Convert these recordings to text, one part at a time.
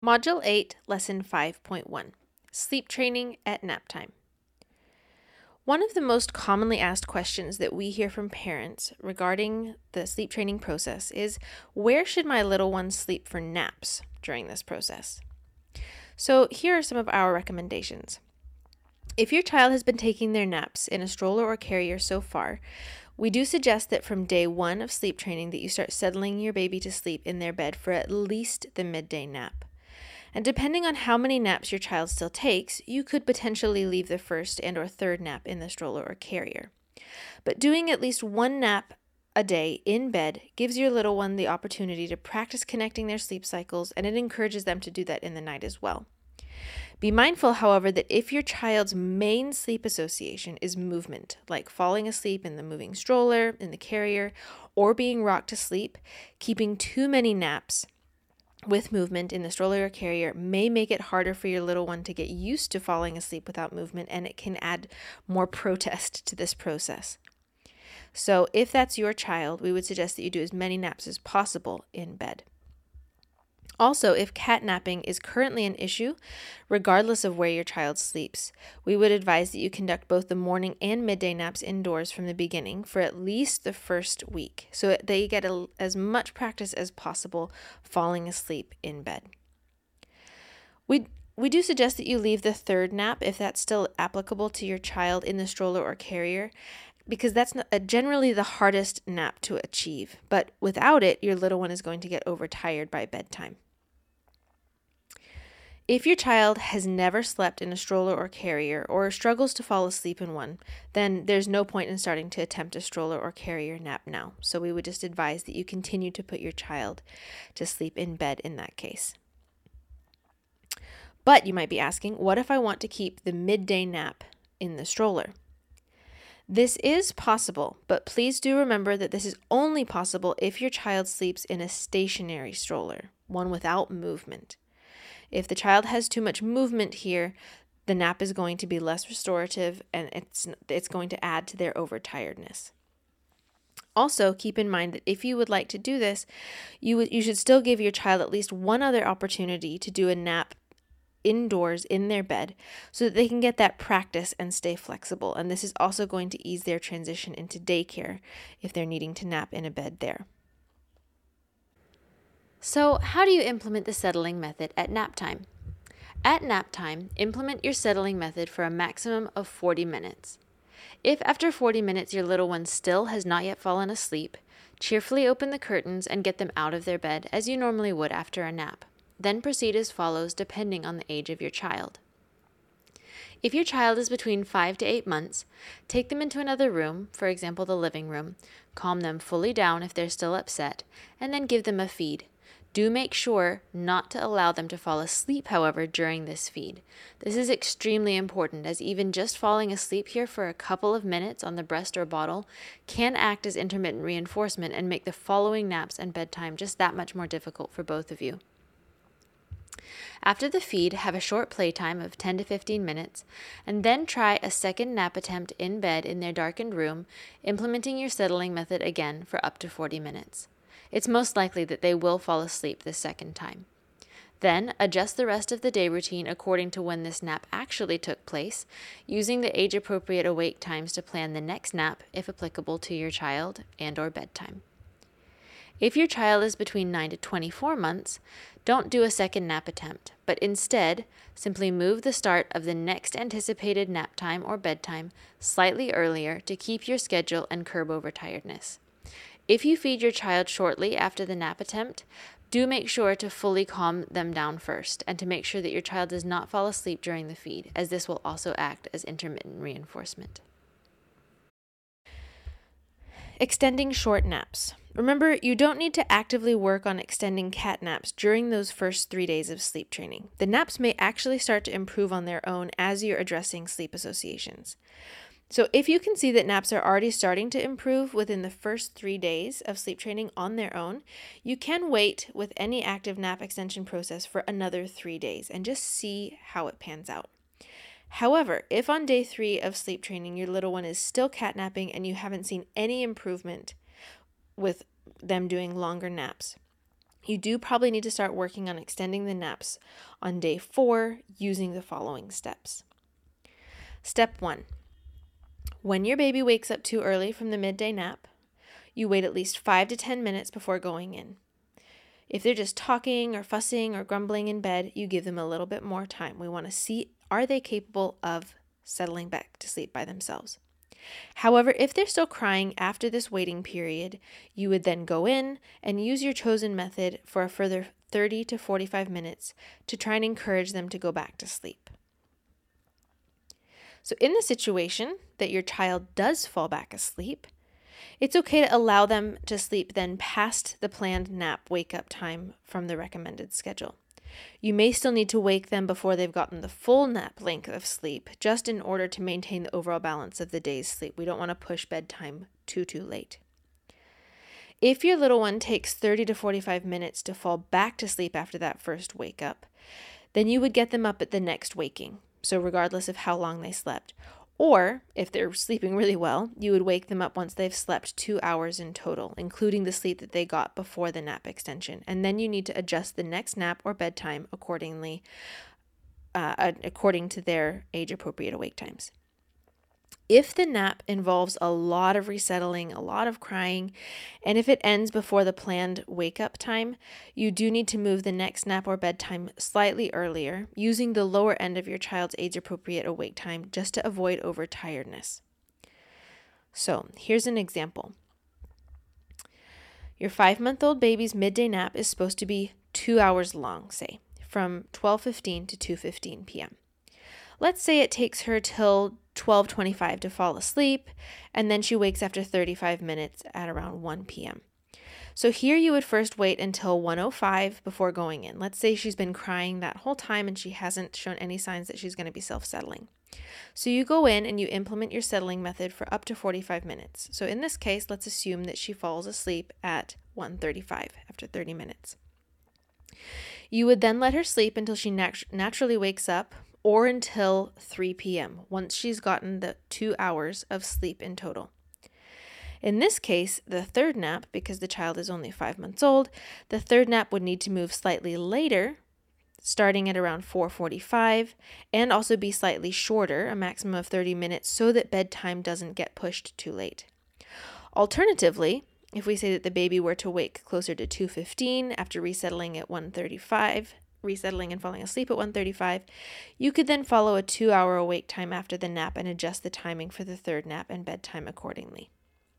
Module 8, Lesson 5.1, Sleep Training at Nap Time. One of the most commonly asked questions that we hear from parents regarding the sleep training process is, where should my little one sleep for naps during this process? So here are some of our recommendations. If your child has been taking their naps in a stroller or carrier so far, we do suggest that from day 1 of sleep training that you start settling your baby to sleep in their bed for at least the midday nap. And depending on how many naps your child still takes, you could potentially leave the first and or third nap in the stroller or carrier. But doing at least one nap a day in bed gives your little one the opportunity to practice connecting their sleep cycles, and it encourages them to do that in the night as well. Be mindful, however, that if your child's main sleep association is movement, like falling asleep in the moving stroller, in the carrier, or being rocked to sleep, keeping too many naps with movement in the stroller or carrier may make it harder for your little one to get used to falling asleep without movement, and it can add more protest to this process. So if that's your child, we would suggest that you do as many naps as possible in bed. Also, if catnapping is currently an issue, regardless of where your child sleeps, we would advise that you conduct both the morning and midday naps indoors from the beginning for at least the first week, so they get as much practice as possible falling asleep in bed. We do suggest that you leave the third nap, if that's still applicable to your child, in the stroller or carrier, because that's generally the hardest nap to achieve. But without it, your little one is going to get overtired by bedtime. If your child has never slept in a stroller or carrier or struggles to fall asleep in one, then there's no point in starting to attempt a stroller or carrier nap now. So we would just advise that you continue to put your child to sleep in bed in that case. But you might be asking, what if I want to keep the midday nap in the stroller? This is possible, but please do remember that this is only possible if your child sleeps in a stationary stroller, one without movement. If the child has too much movement here, the nap is going to be less restorative, and it's going to add to their overtiredness. Also, keep in mind that if you would like to do this, you should still give your child at least one other opportunity to do a nap indoors in their bed so that they can get that practice and stay flexible. And this is also going to ease their transition into daycare if they're needing to nap in a bed there. So, how do you implement the settling method at nap time? At nap time, implement your settling method for a maximum of 40 minutes. If after 40 minutes your little one still has not yet fallen asleep, cheerfully open the curtains and get them out of their bed as you normally would after a nap. Then proceed as follows depending on the age of your child. If your child is between 5 to 8 months, take them into another room, for example the living room, calm them fully down if they're still upset, and then give them a feed. Do make sure not to allow them to fall asleep, however, during this feed. This is extremely important, as even just falling asleep here for a couple of minutes on the breast or bottle can act as intermittent reinforcement and make the following naps and bedtime just that much more difficult for both of you. After the feed, have a short playtime of 10 to 15 minutes, and then try a second nap attempt in bed in their darkened room, implementing your settling method again for up to 40 minutes. It's most likely that they will fall asleep this second time. Then, adjust the rest of the day routine according to when this nap actually took place, using the age-appropriate awake times to plan the next nap, if applicable to your child, and/or bedtime. If your child is between 9 to 24 months, don't do a second nap attempt, but instead, simply move the start of the next anticipated nap time or bedtime slightly earlier to keep your schedule and curb overtiredness. If you feed your child shortly after the nap attempt, do make sure to fully calm them down first and to make sure that your child does not fall asleep during the feed, as this will also act as intermittent reinforcement. Extending short naps. Remember, you don't need to actively work on extending cat naps during those first 3 days of sleep training. The naps may actually start to improve on their own as you're addressing sleep associations. So if you can see that naps are already starting to improve within the first 3 days of sleep training on their own, you can wait with any active nap extension process for another 3 days and just see how it pans out. However, if on day 3 of sleep training your little one is still catnapping and you haven't seen any improvement with them doing longer naps, You do probably need to start working on extending the naps on day 4 using the following steps. Step 1. When your baby wakes up too early from the midday nap, you wait at least 5 to 10 minutes before going in. If they're just talking or fussing or grumbling in bed, you give them a little bit more time. We want to see, are they capable of settling back to sleep by themselves? However, if they're still crying after this waiting period, you would then go in and use your chosen method for a further 30 to 45 minutes to try and encourage them to go back to sleep. So in the situation that your child does fall back asleep, it's okay to allow them to sleep then past the planned nap wake-up time from the recommended schedule. You may still need to wake them before they've gotten the full nap length of sleep, just in order to maintain the overall balance of the day's sleep. We don't want to push bedtime too late. If your little one takes 30 to 45 minutes to fall back to sleep after that first wake up, then you would get them up at the next waking, so regardless of how long they slept. Or, if they're sleeping really well, you would wake them up once they've slept 2 hours in total, including the sleep that they got before the nap extension. And then you need to adjust the next nap or bedtime accordingly, according to their age-appropriate awake times. If the nap involves a lot of resettling, a lot of crying, and if it ends before the planned wake-up time, you do need to move the next nap or bedtime slightly earlier, using the lower end of your child's age-appropriate awake time just to avoid overtiredness. So, here's an example. Your 5-month-old baby's midday nap is supposed to be 2 hours long, say, from 12:15 to 2:15 p.m. Let's say it takes her till 12:25 to fall asleep, and then she wakes after 35 minutes at around 1 p.m. So here you would first wait until 1:05 before going in. Let's say she's been crying that whole time and she hasn't shown any signs that she's going to be self-settling. So you go in and you implement your settling method for up to 45 minutes. So in this case, let's assume that she falls asleep at 1:35 after 30 minutes. You would then let her sleep until she naturally wakes up, or until 3 p.m. once she's gotten the 2 hours of sleep in total. In this case, the third nap, because the child is only 5 months old, the third nap would need to move slightly later, starting at around 4:45, and also be slightly shorter, a maximum of 30 minutes, so that bedtime doesn't get pushed too late. Alternatively, if we say that the baby were to wake closer to 2:15 after resettling at 1:35, resettling and falling asleep at 1:35, you could then follow a 2-hour awake time after the nap and adjust the timing for the third nap and bedtime accordingly.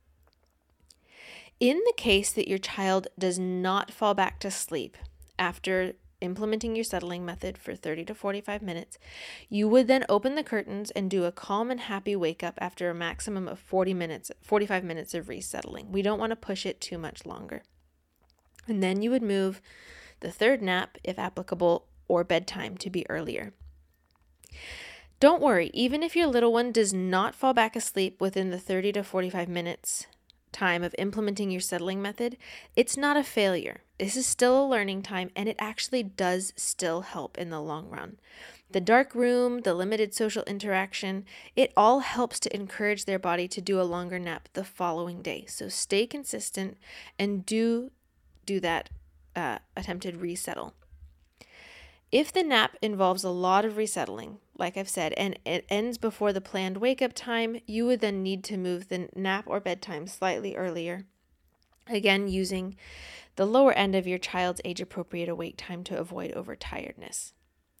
In the case that your child does not fall back to sleep after implementing your settling method for 30 to 45 minutes, you would then open the curtains and do a calm and happy wake up after a maximum of 45 minutes of resettling. We don't want to push it too much longer. And then you would move the third nap, if applicable, or bedtime to be earlier. Don't worry, even if your little one does not fall back asleep within the 30 to 45 minutes time of implementing your settling method, it's not a failure. This is still a learning time, and it actually does still help in the long run. The dark room, the limited social interaction, it all helps to encourage their body to do a longer nap the following day. So stay consistent and do that attempted resettle. If the nap involves a lot of resettling, like I've said, and it ends before the planned wake-up time, you would then need to move the nap or bedtime slightly earlier, again using the lower end of your child's age-appropriate awake time to avoid overtiredness.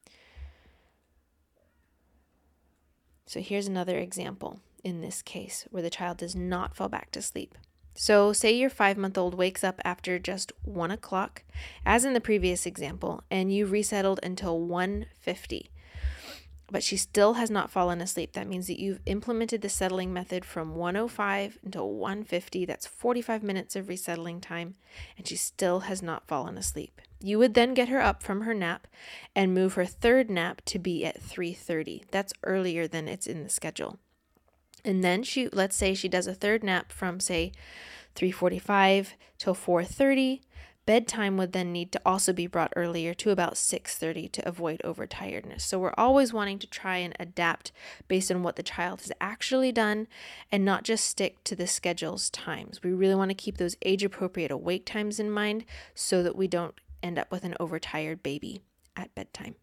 So here's another example in this case where the child does not fall back to sleep. So say your 5-month-old wakes up after just 1 o'clock, as in the previous example, and you resettled until 1:50, but she still has not fallen asleep. That means that you've implemented the settling method from 1:05 until 1:50. That's 45 minutes of resettling time, and she still has not fallen asleep. You would then get her up from her nap and move her third nap to be at 3:30. That's earlier than it's in the schedule. And then let's say she does a third nap from, say, 3:45 till 4:30, Bedtime would then need to also be brought earlier to about 6:30 to avoid overtiredness. So we're always wanting to try and adapt based on what the child has actually done and not just stick to the schedule's times. We really want to keep those age-appropriate awake times in mind so that we don't end up with an overtired baby at bedtime.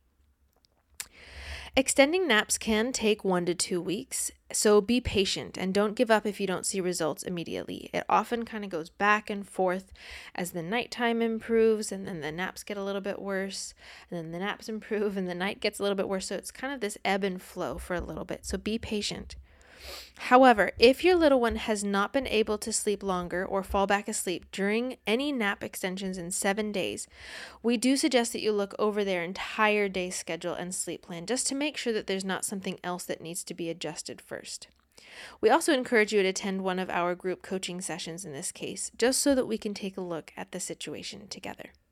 Extending naps can take 1 to 2 weeks, so be patient and don't give up if you don't see results immediately. It often kind of goes back and forth as the nighttime improves, and then the naps get a little bit worse, and then the naps improve and the night gets a little bit worse. So it's kind of this ebb and flow for a little bit, so be patient. However, if your little one has not been able to sleep longer or fall back asleep during any nap extensions in 7 days, we do suggest that you look over their entire day schedule and sleep plan just to make sure that there's not something else that needs to be adjusted first. We also encourage you to attend one of our group coaching sessions in this case, just so that we can take a look at the situation together.